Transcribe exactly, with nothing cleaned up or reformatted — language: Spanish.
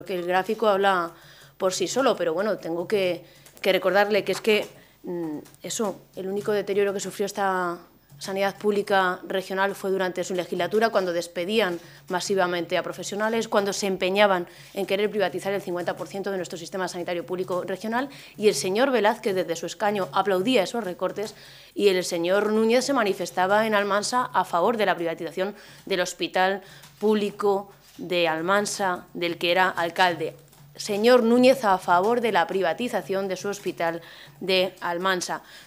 Que el gráfico habla por sí solo, pero bueno, tengo que, que recordarle que es que mmm, eso, el único deterioro que sufrió esta sanidad pública regional fue durante su legislatura, cuando despedían masivamente a profesionales, cuando se empeñaban en querer privatizar el cincuenta por ciento de nuestro sistema sanitario público regional, y el señor Velázquez desde su escaño aplaudía esos recortes y el señor Núñez se manifestaba en Almansa a favor de la privatización del hospital público de Almansa, del que era alcalde. Señor Núñez a favor de la privatización de su hospital de Almansa.